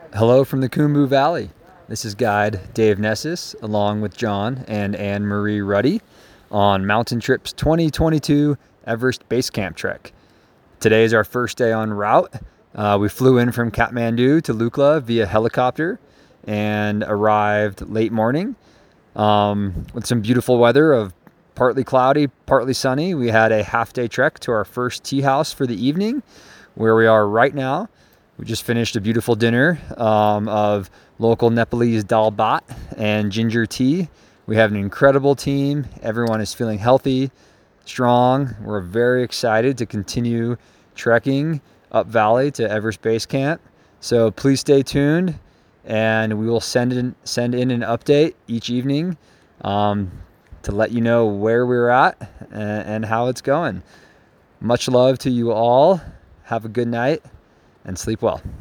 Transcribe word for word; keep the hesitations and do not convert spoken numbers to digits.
Hello from the Khumbu Valley. This is guide Dave Nessis along with John and Anne Marie Ruddy on Mountain Trips twenty twenty-two Everest Base Camp Trek. Today is our first day en route. Uh, we flew in from Kathmandu to Lukla via helicopter and arrived late morning um, with some beautiful weather of partly cloudy, partly sunny. We had a half day trek to our first tea house for the evening, where we are right now. We just finished a beautiful dinner um, of local Nepalese dal bhat and ginger tea. We have an incredible team. Everyone is feeling healthy, strong. We're very excited to continue trekking up valley to Everest Base Camp. So please stay tuned, and we will send in send in an update each evening um, to let you know where we're at and, and how it's going. Much love to you all. Have a good night and sleep well.